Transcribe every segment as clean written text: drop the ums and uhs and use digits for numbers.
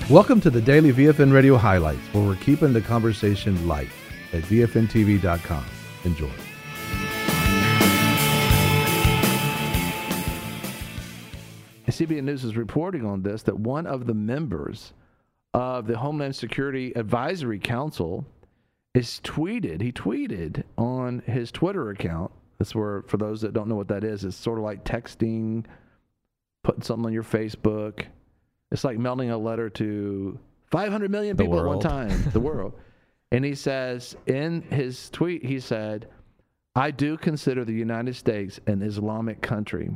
Welcome to the Daily VFN Radio Highlights, where we're keeping the conversation light at VFNTV.com. Enjoy. CBN News is reporting on this, that one of the members of the Homeland Security Advisory Council he tweeted on his Twitter account. That's where, for those that don't know what that is, it's sort of like texting, putting something on your Facebook. It's like mailing a letter to 500 million people at one time, the world. And he says, in his tweet, he said, "I do consider the United States an Islamic country."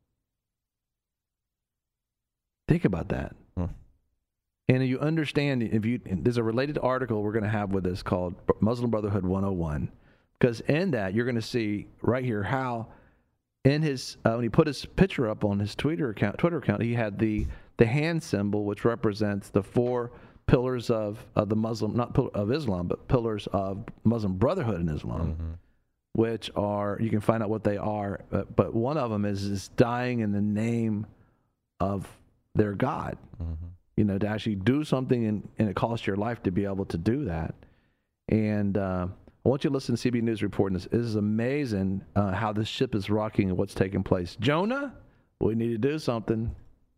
Think about that. And you understand, there's a related article we're going to have with this called Muslim Brotherhood 101. Because in that, you're going to see right here how in his, when he put his picture up on his Twitter account, he had the hand symbol, which represents the four pillars of the Muslim, not of Islam, but pillars of Muslim Brotherhood in Islam, which are, you can find out what they are, but one of them is dying in the name of their God, to actually do something and it costs your life to be able to do that. And I want you to listen to CBN News reporting this. It is amazing how this ship is rocking and what's taking place. Jonah, we need to do something.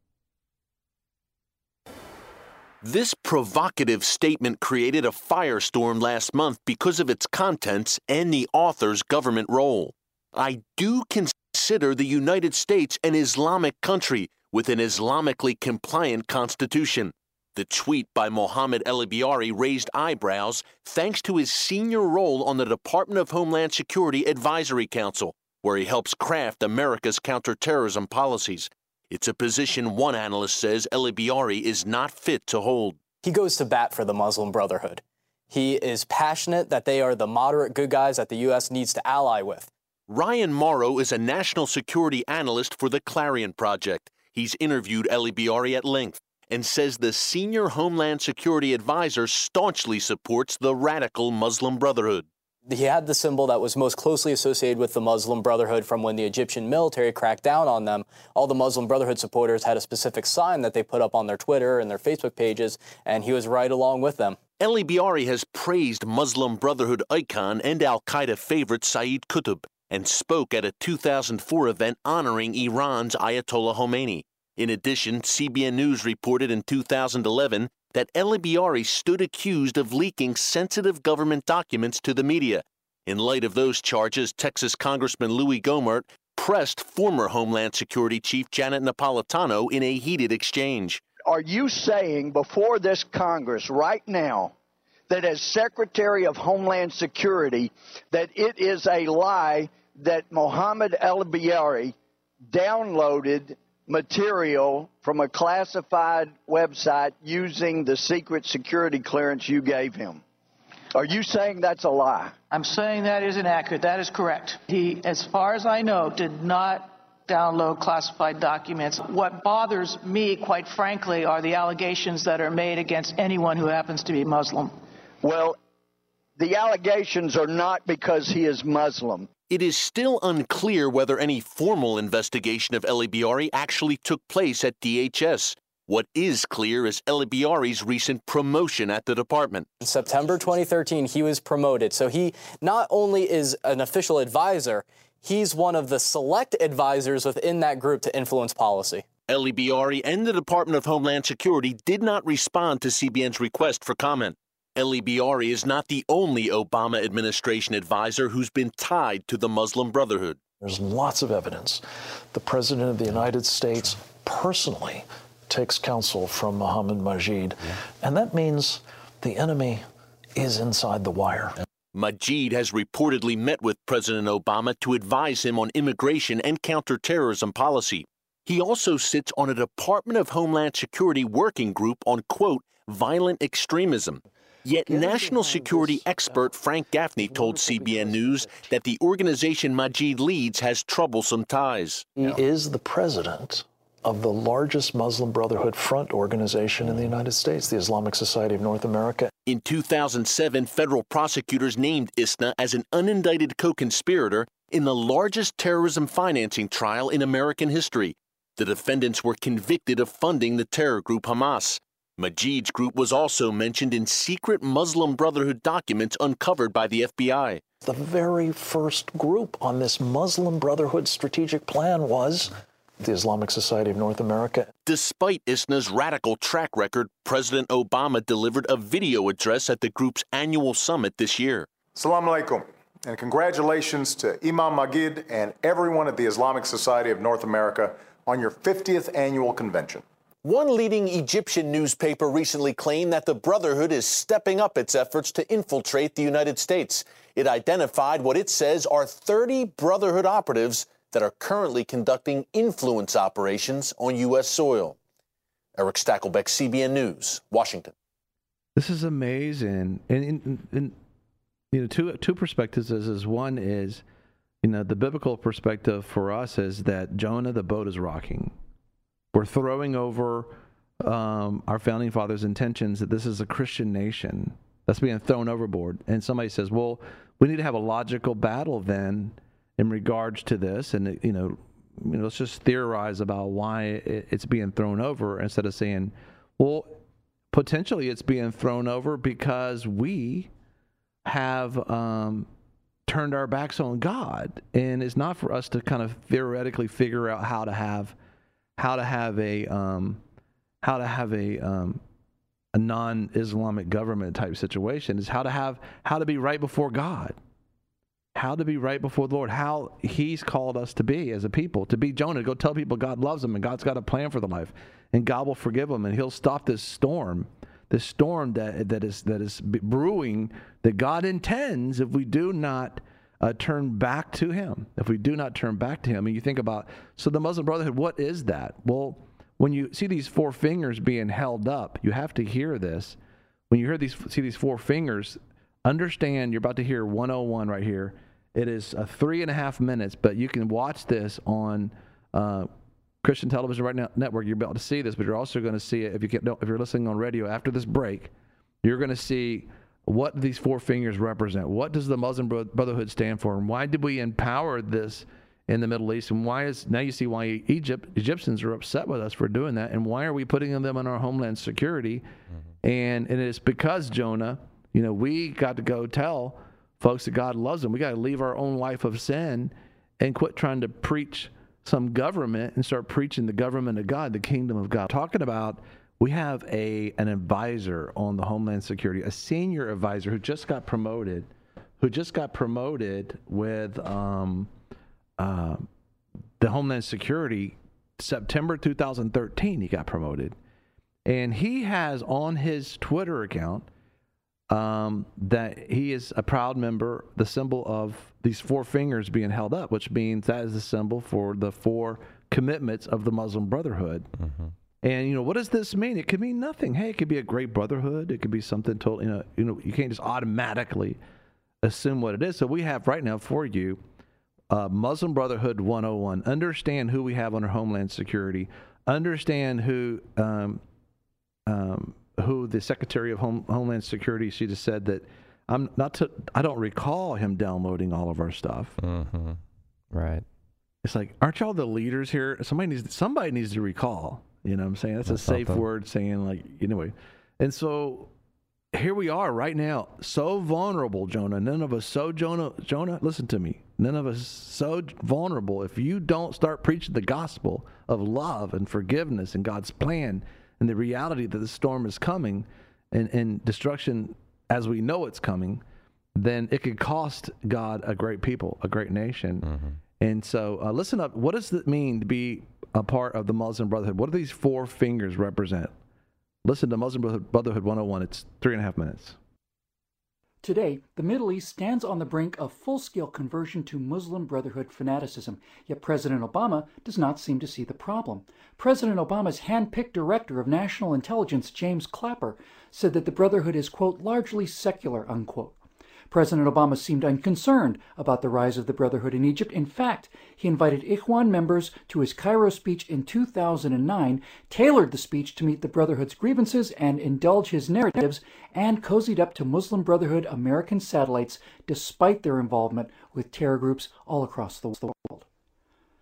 This provocative statement created a firestorm last month because of its contents and the author's government role. I do consider the United States an Islamic country with an Islamically compliant constitution. The tweet by Mohammed El-Biari raised eyebrows thanks to his senior role on the Department of Homeland Security Advisory Council, where he helps craft America's counterterrorism policies. It's a position one analyst says El-Biari is not fit to hold. He goes to bat for the Muslim Brotherhood. He is passionate that they are the moderate good guys that the U.S. needs to ally with. Ryan Morrow is a national security analyst for the Clarion Project. He's interviewed El-Biari at length and says the senior Homeland Security advisor staunchly supports the radical Muslim Brotherhood. He had the symbol that was most closely associated with the Muslim Brotherhood from when the Egyptian military cracked down on them. All the Muslim Brotherhood supporters had a specific sign that they put up on their Twitter and their Facebook pages, and he was right along with them. El-Biari has praised Muslim Brotherhood icon and al-Qaeda favorite Saeed Qutb and spoke at a 2004 event honoring Iran's Ayatollah Khomeini. In addition, CBN News reported in 2011 that El-Biari stood accused of leaking sensitive government documents to the media. In light of those charges, Texas Congressman Louis Gohmert pressed former Homeland Security Chief Janet Napolitano in a heated exchange. Are you saying before this Congress right now that as Secretary of Homeland Security that it is a lie that Mohammed El-Biari downloaded material from a classified website using the secret security clearance you gave him? Are you saying that's a lie? I'm saying that is inaccurate. That is correct. He, as far as I know, did not download classified documents. What bothers me, quite frankly, are the allegations that are made against anyone who happens to be Muslim. Well, the allegations are not because he is Muslim. It is still unclear whether any formal investigation of El-Biari actually took place at DHS. What is clear is El-Biari's recent promotion at the department. In September 2013, he was promoted. So he not only is an official advisor, he's one of the select advisors within that group to influence policy. El-Biari and the Department of Homeland Security did not respond to CBN's request for comment. El-Biari is not the only Obama administration advisor who's been tied to the Muslim Brotherhood. There's lots of evidence. The President of the United States personally takes counsel from Mohammed Majid, and that means the enemy is inside the wire. Majid has reportedly met with President Obama to advise him on immigration and counterterrorism policy. He also sits on a Department of Homeland Security working group on, quote, violent extremism. Yet national security expert Frank Gaffney told CBN News that the organization Majid leads has troublesome ties. He is the president of the largest Muslim Brotherhood front organization in the United States, the Islamic Society of North America. In 2007, federal prosecutors named ISNA as an unindicted co-conspirator in the largest terrorism financing trial in American history. The defendants were convicted of funding the terror group Hamas. Majid's group was also mentioned in secret Muslim Brotherhood documents uncovered by the FBI. The very first group on this Muslim Brotherhood strategic plan was the Islamic Society of North America. Despite ISNA's radical track record, President Obama delivered a video address at the group's annual summit this year. Assalamu alaikum, and congratulations to Imam Magid and everyone at the Islamic Society of North America on your 50th annual convention. One leading Egyptian newspaper recently claimed that the Brotherhood is stepping up its efforts to infiltrate the United States. It identified what it says are 30 Brotherhood operatives that are currently conducting influence operations on U.S. soil. Eric Stakelbeck, CBN News, Washington. This is amazing. And two perspectives is one is, the biblical perspective for us is that Jonah, the boat is rocking. We're throwing over our founding fathers' intentions that this is a Christian nation that's being thrown overboard. And somebody says, well, we need to have a logical battle then in regards to this. And, let's just theorize about why it's being thrown over instead of saying, well, potentially it's being thrown over because we have turned our backs on God. And it's not for us to kind of theoretically figure out how to have a non-Islamic government type situation. Is how to be right before God, how to be right before the Lord, how He's called us to be as a people, to be Jonah, to go tell people God loves them and God's got a plan for their life and God will forgive them and He'll stop this storm that is brewing that God intends if we do not turn back to Him. If we do not turn back to Him, and you think about, so the Muslim Brotherhood, what is that? Well, when you see these four fingers being held up, you have to hear this. When you see these four fingers, understand you're about to hear 101 right here. It is 3.5 minutes, but you can watch this on Christian Television Right Now Network. You're able to see this, but you're also going to see it if you're listening on radio after this break. You're going to see what these four fingers represent. What does the Muslim Brotherhood stand for? And why did we empower this in the Middle East? And now you see why Egyptians are upset with us for doing that. And why are we putting them in our homeland security? Mm-hmm. And it's because, Jonah, we got to go tell folks that God loves them. We got to leave our own life of sin and quit trying to preach some government and start preaching the government of God, the kingdom of God. Talking about, we have an advisor on the Homeland Security, a senior advisor who just got promoted with the Homeland Security. September 2013, he got promoted. And he has on his Twitter account that he is a proud member, the symbol of these four fingers being held up, which means that is the symbol for the four commitments of the Muslim Brotherhood. Mm-hmm. And, what does this mean? It could mean nothing. Hey, it could be a great brotherhood. It could be something totally, you can't just automatically assume what it is. So we have right now for you Muslim Brotherhood 101. Understand who we have under Homeland Security. Understand who the Secretary of Homeland Security, she just said that I don't recall him downloading all of our stuff. Mm-hmm. Right. It's like, aren't y'all the leaders here? Somebody needs to recall. You know what I'm saying? That's a safe word saying anyway. And so here we are right now, so vulnerable, Jonah. None of us Jonah, listen to me. None of us so vulnerable. If you don't start preaching the gospel of love and forgiveness and God's plan and the reality that the storm is coming and destruction as we know it's coming, then it could cost God a great people, a great nation. Mm-hmm. And so listen up. What does it mean to be a part of the Muslim Brotherhood? What do these four fingers represent? Listen to Muslim Brotherhood 101. It's 3.5 minutes. Today, the Middle East stands on the brink of full-scale conversion to Muslim Brotherhood fanaticism, yet President Obama does not seem to see the problem. President Obama's hand-picked director of national intelligence, James Clapper, said that the Brotherhood is, quote, largely secular, unquote. President Obama seemed unconcerned about the rise of the Brotherhood in Egypt. In fact, he invited Ikhwan members to his Cairo speech in 2009, tailored the speech to meet the Brotherhood's grievances and indulge his narratives, and cozied up to Muslim Brotherhood American satellites despite their involvement with terror groups all across the world.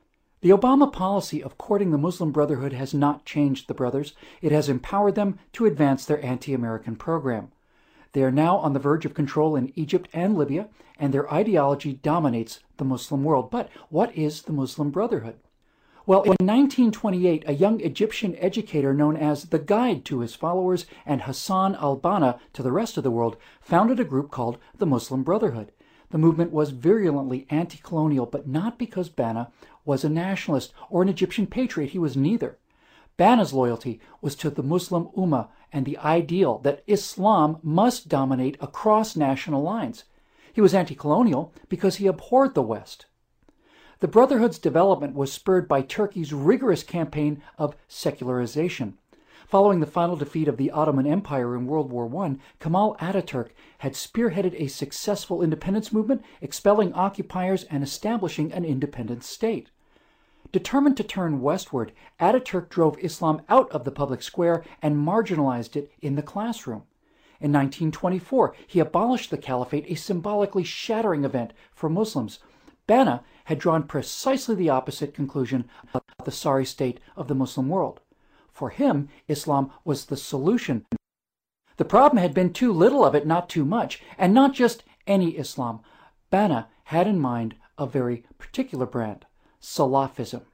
The Obama policy of courting the Muslim Brotherhood has not changed the brothers. It has empowered them to advance their anti-American program. They are now on the verge of control in Egypt and Libya, and their ideology dominates the Muslim world. But what is the Muslim Brotherhood? Well, in 1928, a young Egyptian educator known as the Guide to his followers and Hassan al-Banna to the rest of the world founded a group called the Muslim Brotherhood. The movement was virulently anti-colonial, but not because Banna was a nationalist or an Egyptian patriot. He was neither. Banna's loyalty was to the Muslim Ummah and the ideal that Islam must dominate across national lines. He was anti-colonial because he abhorred the West. The Brotherhood's development was spurred by Turkey's rigorous campaign of secularization. Following the final defeat of the Ottoman Empire in World War I, Kemal Ataturk had spearheaded a successful independence movement, expelling occupiers and establishing an independent state. Determined to turn westward, Ataturk drove Islam out of the public square and marginalized it in the classroom. In 1924, he abolished the caliphate, a symbolically shattering event for Muslims. Banna had drawn precisely the opposite conclusion about the sorry state of the Muslim world. For him, Islam was the solution. The problem had been too little of it, not too much, and not just any Islam. Banna had in mind a very particular brand, Salafism.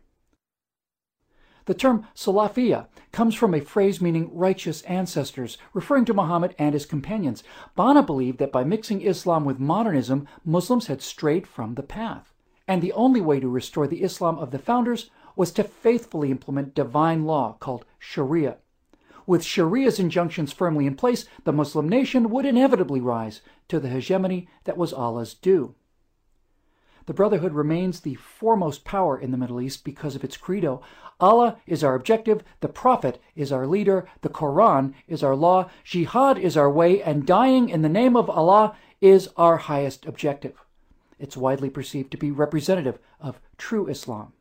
The term Salafiyya comes from a phrase meaning righteous ancestors, referring to Muhammad and his companions. Banna believed that by mixing Islam with modernism, Muslims had strayed from the path. And the only way to restore the Islam of the founders was to faithfully implement divine law called Sharia. With Sharia's injunctions firmly in place, the Muslim nation would inevitably rise to the hegemony that was Allah's due. The Brotherhood remains the foremost power in the Middle East because of its credo. Allah is our objective, the Prophet is our leader, the Quran is our law, jihad is our way, and dying in the name of Allah is our highest objective. It's widely perceived to be representative of true Islam.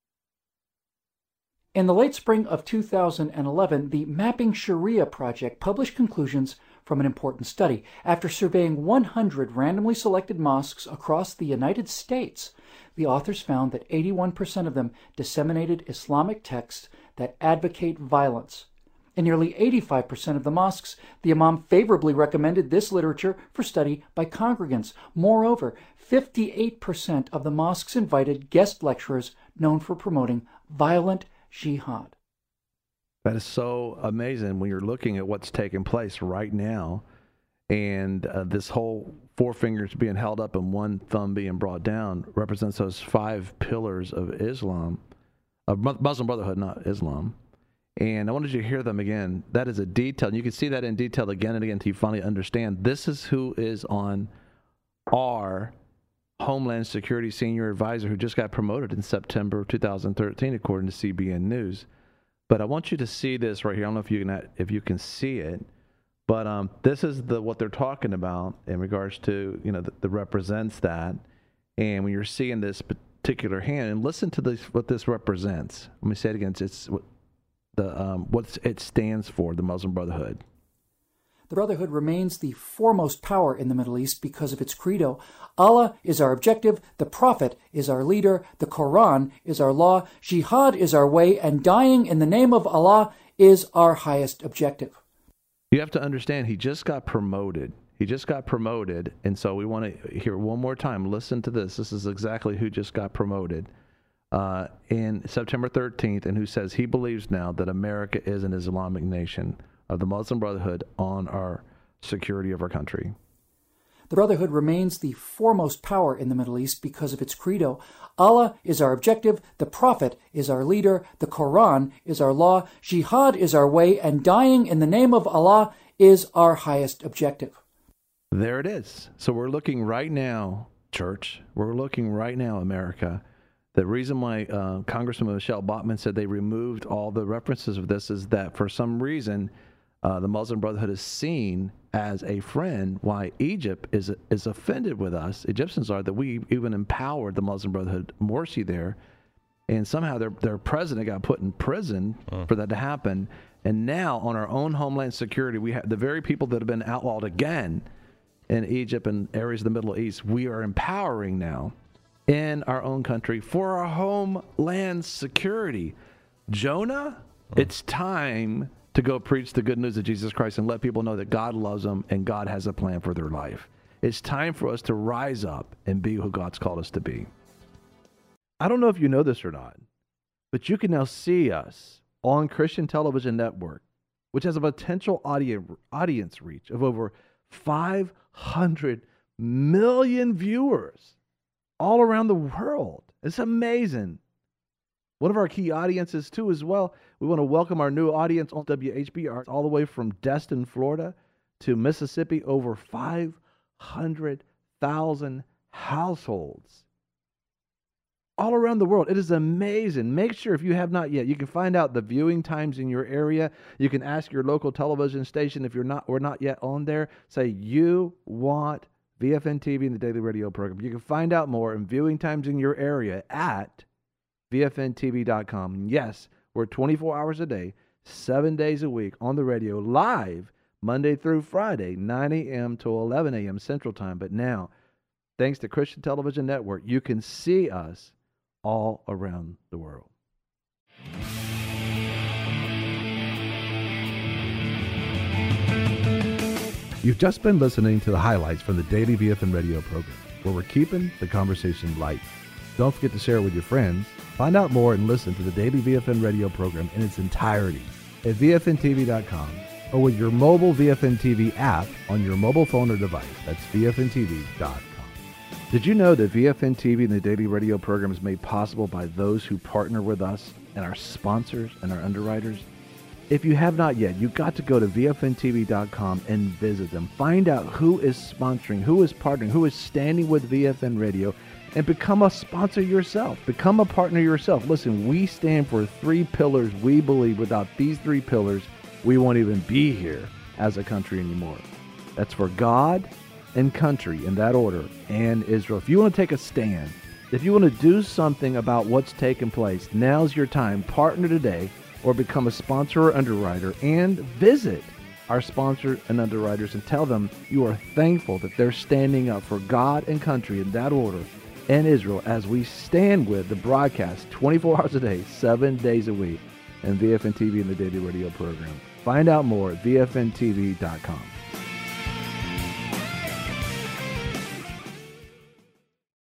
In the late spring of 2011, the Mapping Sharia project published conclusions from an important study. After surveying 100 randomly selected mosques across the United States, the authors found that 81% of them disseminated Islamic texts that advocate violence. In nearly 85% of the mosques, the imam favorably recommended this literature for study by congregants. Moreover, 58% of the mosques invited guest lecturers known for promoting violent jihad. That is so amazing when you're looking at what's taking place right now, and this whole four fingers being held up and one thumb being brought down represents those 5 pillars of Islam, of Muslim Brotherhood, not Islam. And I wanted you to hear them again. That is a detail, and you can see that in detail again and again until you finally understand. This is who is on our Homeland Security Senior Advisor who just got promoted in September of 2013, according to CBN News. But I want you to see this right here. I don't know if you can see it, but this is what they're talking about in regards to, that represents that. And when you're seeing this particular hand, and listen to this, what this represents. Let me say it again. It's what it stands for, the Muslim Brotherhood. The Brotherhood remains the foremost power in the Middle East because of its credo. Allah is our objective, the Prophet is our leader, the Quran is our law, jihad is our way, and dying in the name of Allah is our highest objective. You have to understand, he just got promoted. And so we want to hear one more time. Listen to this. This is exactly who just got promoted in September 13th, and who says he believes now that America is an Islamic nation of the Muslim Brotherhood on our security of our country. The Brotherhood remains the foremost power in the Middle East because of its credo. Allah is our objective, the Prophet is our leader, the Quran is our law, jihad is our way, and dying in the name of Allah is our highest objective. There it is. So we're looking right now, church, America. The reason why Congresswoman Michelle Bachmann said they removed all the references of this is that for some reason the Muslim Brotherhood is seen as a friend, why Egypt is offended with us. Egyptians are, that we even empowered the Muslim Brotherhood, Morsi there, and somehow their president got put in prison for that to happen. And now on our own Homeland Security, we have the very people that have been outlawed again in Egypt and areas of the Middle East, we are empowering now in our own country for our homeland security. Jonah, it's time to go preach the good news of Jesus Christ and let people know that God loves them and God has a plan for their life. It's time for us to rise up and be who God's called us to be. I don't know if you know this or not, but you can now see us on Christian Television Network, which has a potential audience reach of over 500 million viewers all around the world. It's amazing. One of our key audiences, too, as well, we want to welcome our new audience on WHBR all the way from Destin, Florida to Mississippi, over 500,000 households all around the world. It is amazing. Make sure, if you have not yet, you can find out the viewing times in your area. You can ask your local television station if we're not yet on there. Say you want VFN TV and the Daily Radio program. You can find out more and viewing times in your area at VFNTV.com. Yes, we're 24 hours a day, 7 days a week on the radio, live Monday through Friday, 9 a.m. to 11 a.m. Central Time. But now, thanks to Christian Television Network, you can see us all around the world. You've just been listening to the highlights from the Daily VFN Radio program, where we're keeping the conversation light. Don't forget to share it with your friends. Find out more and listen to the Daily VFN Radio program in its entirety at VFNTV.com or with your mobile VFN TV app on your mobile phone or device. That's VFNTV.com. Did you know that VFN TV and the Daily Radio program is made possible by those who partner with us and our sponsors and our underwriters? If you have not yet, you've got to go to VFNTV.com and visit them. Find out who is sponsoring, who is partnering, who is standing with VFN Radio, and become a sponsor yourself. Become a partner yourself. Listen, we stand for 3 pillars. We believe without these 3 pillars, we won't even be here as a country anymore. That's for God and country, in that order, and Israel. If you want to take a stand, if you want to do something about what's taking place, now's your time. Partner today or become a sponsor or underwriter, and visit our sponsors and underwriters and tell them you are thankful that they're standing up for God and country, in that order, and Israel, as we stand with the broadcast 24 hours a day, 7 days a week, and VFN TV and the Daily Radio program. Find out more at VFNTV.com.